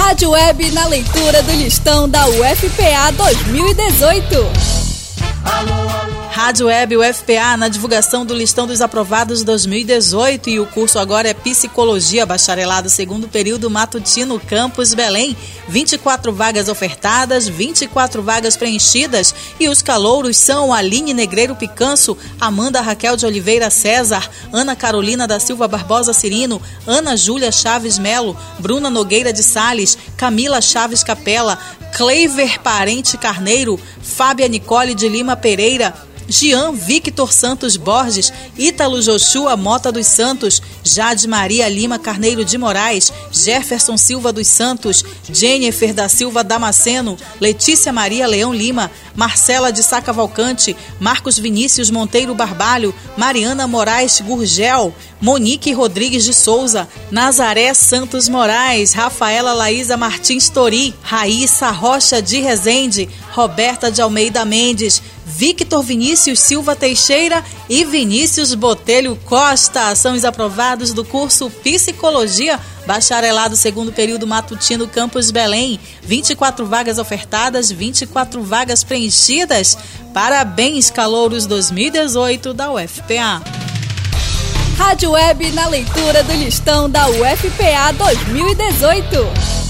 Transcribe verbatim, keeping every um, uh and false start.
Rádio Web na leitura do listão da U F P A dois mil e dezoito. Rádio Web U F P A na divulgação do listão dos aprovados dois mil e dezoito, e o curso agora é Psicologia, bacharelado segundo período matutino, Campus Belém. vinte e quatro vagas ofertadas, vinte e quatro vagas preenchidas, e os calouros são Aline Negreiro Picanço, Amanda Raquel de Oliveira César, Ana Carolina da Silva Barbosa Cirino, Ana Júlia Chaves Melo, Bruna Nogueira de Sales, Camila Chaves Capela, Cleiver Parente Carneiro, Fábia Nicole de Lima Pereira, Jean Victor Santos Borges, Ítalo Joshua Mota dos Santos, Jade Maria Lima Carneiro de Moraes, Jefferson Silva dos Santos, Jennifer da Silva Damasceno, Letícia Maria Leão Lima, Marcela de Sá Cavalcante, Marcos Vinícius Monteiro Barbalho, Mariana Moraes Gurgel, Monique Rodrigues de Souza, Nazaré Santos Moraes, Rafaela Laísa Martins Tori, Raíssa Rocha de Rezende, Roberta de Almeida Mendes, Victor Vinícius Silva Teixeira e Vinícius Botelho Costa são os aprovados do curso Psicologia, bacharelado segundo período matutino, Campus Belém. vinte e quatro vagas ofertadas, vinte e quatro vagas preenchidas. Parabéns, calouros dois mil e dezoito da U F P A. Rádio Web na leitura do listão da U F P A dois mil e dezoito.